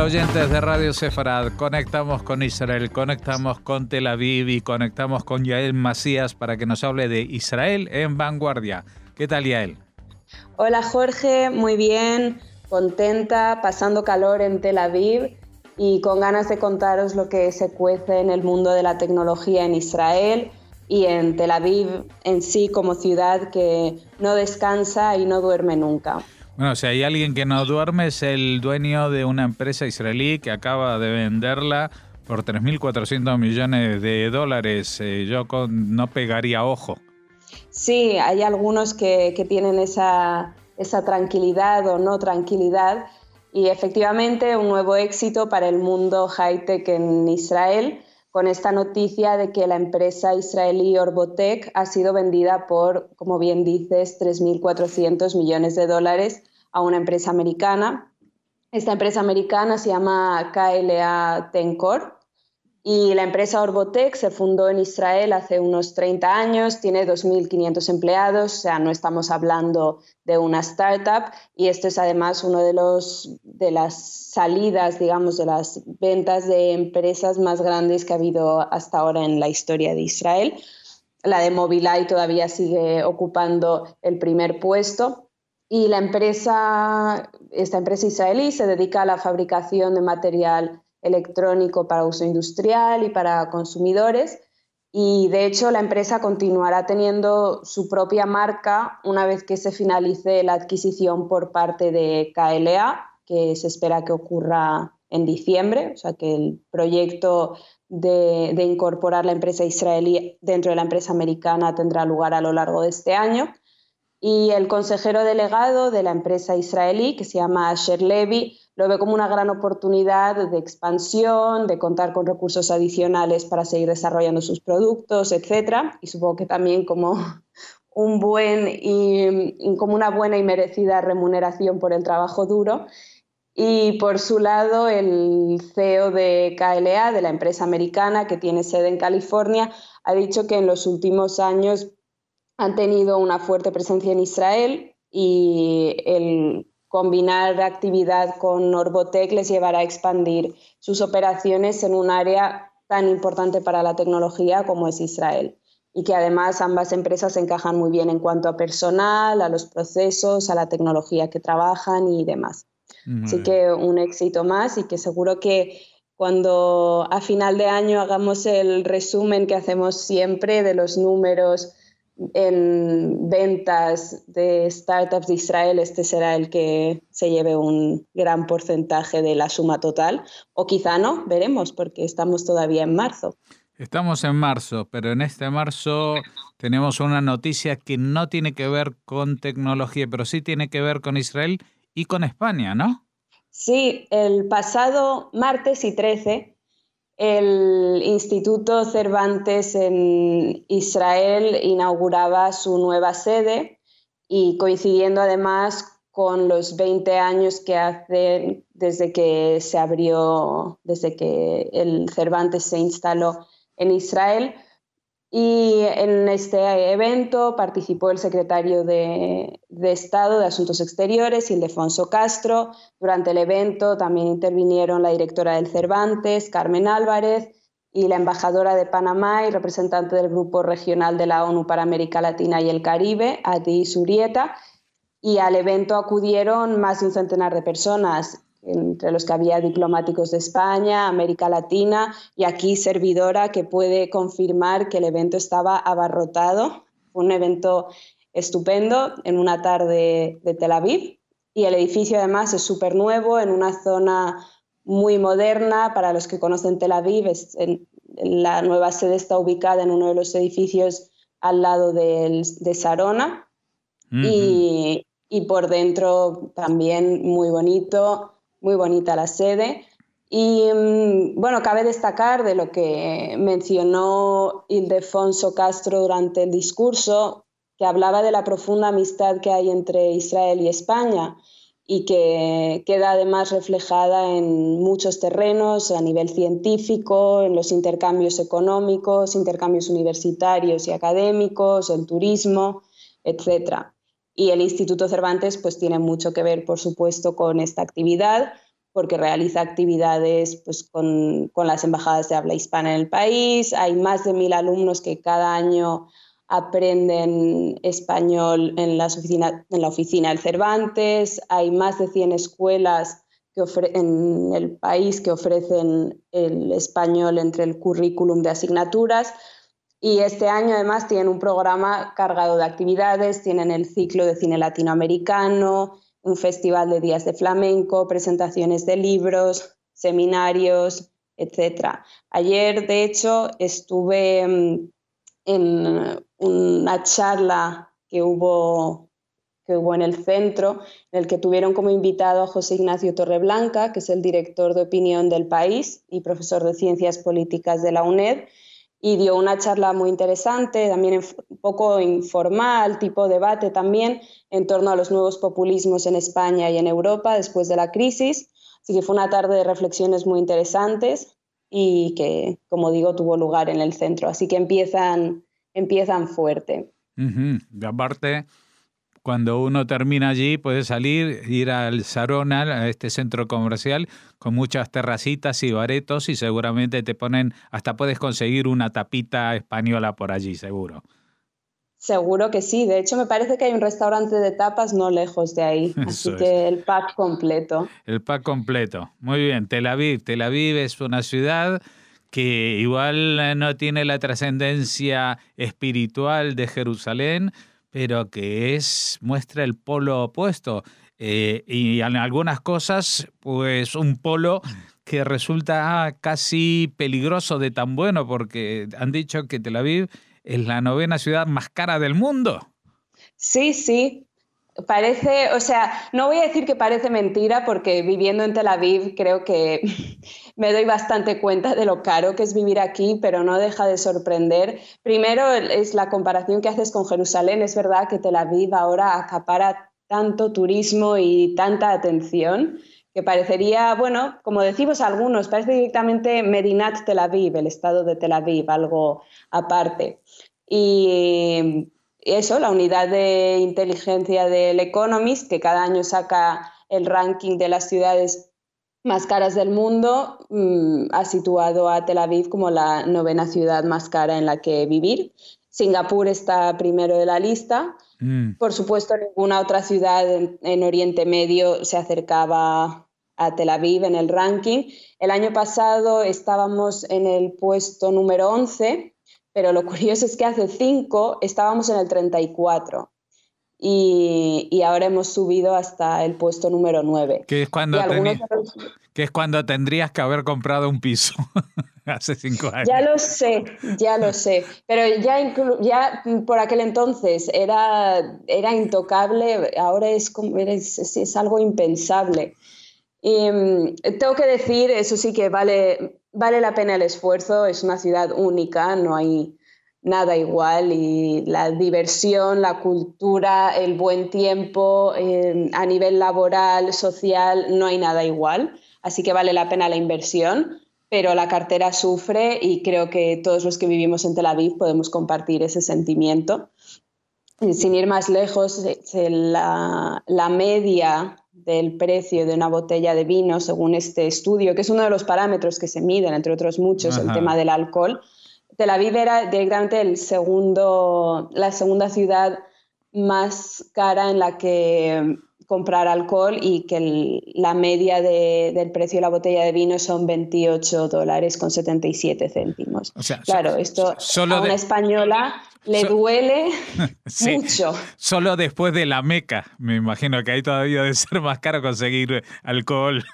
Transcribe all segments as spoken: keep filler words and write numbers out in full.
Hola oyentes de Radio Sefarad, conectamos con Israel, conectamos con Tel Aviv y conectamos con Yael Macías para que nos hable de Israel en vanguardia. ¿Qué tal, Yael? Hola Jorge, muy bien, contenta, pasando calor en Tel Aviv y con ganas de contaros lo que se cuece en el mundo de la tecnología en Israel y en Tel Aviv en sí como ciudad que no descansa y no duerme nunca. Bueno, si hay alguien que no duerme es el dueño de una empresa israelí que acaba de venderla por tres mil cuatrocientos millones de dólares. Eh, yo con, no pegaría ojo. Sí, hay algunos que, que tienen esa, esa tranquilidad o no tranquilidad y efectivamente un nuevo éxito para el mundo high-tech en Israel con esta noticia de que la empresa israelí Orbotech ha sido vendida por, como bien dices, tres mil cuatrocientos millones de dólares a una empresa americana. Esta empresa americana se llama K L A Tencor y la empresa Orbotech se fundó en Israel hace unos treinta años, tiene dos mil quinientos empleados, o sea, no estamos hablando de una startup y esto es además uno de, los, de las salidas, digamos, de las ventas de empresas más grandes que ha habido hasta ahora en la historia de Israel. La de Mobileye todavía sigue ocupando el primer puesto y la empresa, esta empresa israelí se dedica a la fabricación de material electrónico para uso industrial y para consumidores y de hecho la empresa continuará teniendo su propia marca una vez que se finalice la adquisición por parte de K L A, que se espera que ocurra en diciembre, o sea que el proyecto de, de incorporar la empresa israelí dentro de la empresa americana tendrá lugar a lo largo de este año. Y el consejero delegado de la empresa israelí, que se llama Asher Levy, lo ve como una gran oportunidad de expansión, de contar con recursos adicionales para seguir desarrollando sus productos, etcétera. Y supongo que también como, un buen y, y como una buena y merecida remuneración por el trabajo duro. Y por su lado, el C E O de K L A, de la empresa americana que tiene sede en California, ha dicho que en los últimos años han tenido una fuerte presencia en Israel y el combinar actividad con Orbotech les llevará a expandir sus operaciones en un área tan importante para la tecnología como es Israel. Y que además ambas empresas encajan muy bien en cuanto a personal, a los procesos, a la tecnología que trabajan y demás. Muy Así bien. que un éxito más y que seguro que cuando a final de año hagamos el resumen que hacemos siempre de los números en ventas de startups de Israel, este será el que se lleve un gran porcentaje de la suma total, o quizá no, veremos, porque estamos todavía en marzo. Estamos en marzo, pero en este marzo tenemos una noticia que no tiene que ver con tecnología, pero sí tiene que ver con Israel y con España, ¿no? Sí, el pasado martes y trece el Instituto Cervantes en Israel inauguraba su nueva sede y coincidiendo además con los veinte años que hace desde que se abrió, desde que el Cervantes se instaló en Israel. Y en este evento participó el secretario de, de Estado de Asuntos Exteriores, Ildefonso Castro. Durante el evento también intervinieron la directora del Cervantes, Carmen Álvarez, y la embajadora de Panamá y representante del Grupo Regional de la ONU para América Latina y el Caribe, Adi Surieta. Y al evento acudieron más de un centenar de personas, entre los que había diplomáticos de España, América Latina y aquí servidora que puede confirmar que el evento estaba abarrotado. Fue un evento estupendo en una tarde de Tel Aviv y el edificio además es súper nuevo en una zona muy moderna. Para los que conocen Tel Aviv, es en, la nueva sede está ubicada en uno de los edificios al lado del, de Sarona. Uh-huh. y, y por dentro también muy bonito, muy bonita la sede. Y bueno, cabe destacar de lo que mencionó Ildefonso Castro durante el discurso, que hablaba de la profunda amistad que hay entre Israel y España y que queda además reflejada en muchos terrenos a nivel científico, en los intercambios económicos, intercambios universitarios y académicos, el turismo, etcétera. Y el Instituto Cervantes pues tiene mucho que ver, por supuesto, con esta actividad. porque realiza actividades pues, con, con las embajadas de habla hispana en el país. Hay más de mil alumnos que cada año aprenden español en, las oficina, en la oficina del Cervantes. Hay más de cien escuelas que ofre- en el país que ofrecen el español entre el currículum de asignaturas. Y este año además tienen un programa cargado de actividades, tienen el ciclo de cine latinoamericano, un festival de días de flamenco, presentaciones de libros, seminarios, etcétera. Ayer, de hecho, estuve en una charla que hubo, que hubo en el centro, en el que tuvieron como invitado a José Ignacio Torreblanca, que es el director de opinión del país y profesor de Ciencias Políticas de la UNED, y dio una charla muy interesante, también un poco informal, tipo debate también, en torno a los nuevos populismos en España y en Europa después de la crisis. Así que fue una tarde de reflexiones muy interesantes y que, como digo, tuvo lugar en el centro. Así que empiezan, empiezan fuerte. Uh-huh. Y aparte, cuando uno termina allí, puede salir, ir al Sarona, a este centro comercial, con muchas terracitas y baretos, y seguramente te ponen, hasta puedes conseguir una tapita española por allí, seguro. Seguro que sí. De hecho, me parece que hay un restaurante de tapas no lejos de ahí. Así Eso que es. el pack completo. El pack completo. Muy bien. Tel Aviv. Tel Aviv es una ciudad que igual no tiene la trascendencia espiritual de Jerusalén, pero que es muestra el polo opuesto. Eh, y en algunas cosas, pues un polo que resulta casi peligroso de tan bueno, porque han dicho que Tel Aviv es la novena ciudad más cara del mundo. Sí, sí. Parece, o sea, no voy a decir que parece mentira porque viviendo en Tel Aviv creo que me doy bastante cuenta de lo caro que es vivir aquí, pero no deja de sorprender. Primero es la comparación que haces con Jerusalén. Es verdad que Tel Aviv ahora acapara tanto turismo y tanta atención que parecería, bueno, como decimos algunos, parece directamente Medinat Tel Aviv, el estado de Tel Aviv, algo aparte. Y eso, la unidad de inteligencia del Economist, que cada año saca el ranking de las ciudades más caras del mundo, mmm, ha situado a Tel Aviv como la novena ciudad más cara en la que vivir. Singapur está primero de la lista. Mm. Por supuesto, ninguna otra ciudad en, en Oriente Medio se acercaba a Tel Aviv en el ranking. El año pasado estábamos en el puesto número once, pero lo curioso es que hace cinco estábamos en el treinta y cuatro y, y ahora hemos subido hasta el puesto número nueve. Que es cuando, tení, los... que es cuando tendrías que haber comprado un piso hace cinco años. Ya lo sé, ya lo sé, pero ya, inclu- ya por aquel entonces era, era intocable, ahora es, es, es, es algo impensable. Y um, tengo que decir, eso sí que vale, vale la pena el esfuerzo, es una ciudad única, no hay nada igual, y la diversión, la cultura, el buen tiempo, eh, a nivel laboral, social, no hay nada igual, así que vale la pena la inversión, pero la cartera sufre y creo que todos los que vivimos en Tel Aviv podemos compartir ese sentimiento. Sin ir más lejos, la, la media del precio de una botella de vino, según este estudio, que es uno de los parámetros que se miden, entre otros muchos, Ajá. el tema del alcohol, Tel Aviv era directamente el segundo, la segunda ciudad más cara en la que comprar alcohol, y que el, la media de, del precio de la botella de vino son veintiocho dólares con setenta y siete céntimos. O sea, claro, so, esto solo a una de... española le so... duele sí, mucho. Solo después de la Meca, me imagino que ahí todavía debe ser más caro conseguir alcohol.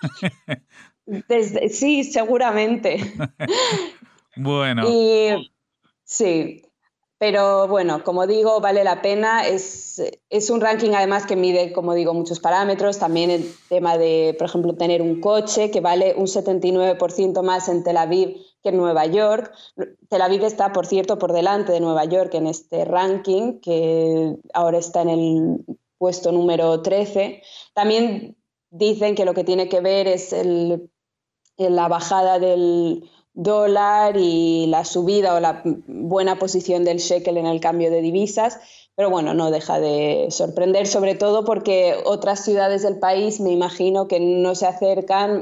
Desde, sí, seguramente. Bueno. Y, sí, pero bueno, como digo, vale la pena. Es, es un ranking además que mide, como digo, muchos parámetros. También el tema de, por ejemplo, tener un coche, que vale un setenta y nueve por ciento más en Tel Aviv que en Nueva York. Tel Aviv está, por cierto, por delante de Nueva York en este ranking, que ahora está en el puesto número trece. También dicen que lo que tiene que ver es el, la bajada del dólar y la subida o la buena posición del shekel en el cambio de divisas, pero bueno, no deja de sorprender, sobre todo porque otras ciudades del país me imagino que no se acercan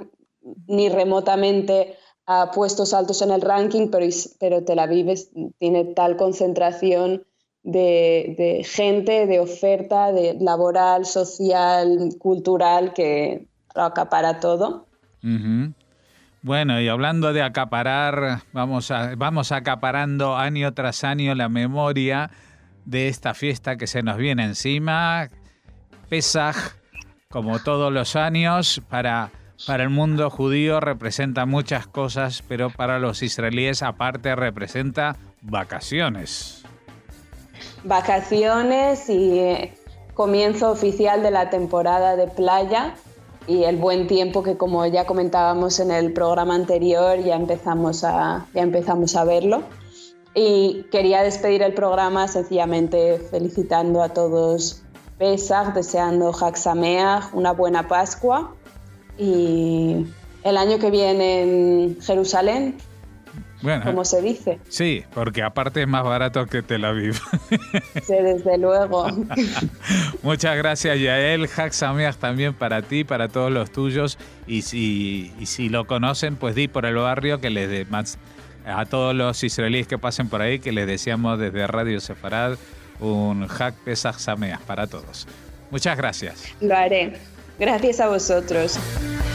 ni remotamente a puestos altos en el ranking, pero, pero Tel Aviv es, tiene tal concentración de, de gente, de oferta, de laboral, social, cultural, que lo acapara todo. Uh-huh. Bueno, y hablando de acaparar, vamos, a, vamos acaparando año tras año la memoria de esta fiesta que se nos viene encima. Pesaj, como todos los años, para... Para el mundo judío representa muchas cosas, pero para los israelíes aparte representa vacaciones. Vacaciones y eh, comienzo oficial de la temporada de playa y el buen tiempo que, como ya comentábamos en el programa anterior, ya empezamos a, ya empezamos a verlo. Y quería despedir el programa sencillamente felicitando a todos Pesaj, deseando Hag Sameach, una buena Pascua. Y el año que viene en Jerusalén, bueno, como se dice. Sí, porque aparte es más barato que Tel Aviv. Sí, desde luego. Muchas gracias, Yael. Hag Sameach también para ti, para todos los tuyos. Y si, y si lo conocen, pues di por el barrio que les de más a todos los israelíes que pasen por ahí, que les deseamos desde Radio Sefarad un Hag Pesach Sameach para todos. Muchas gracias. Lo haré. Gracias a vosotros.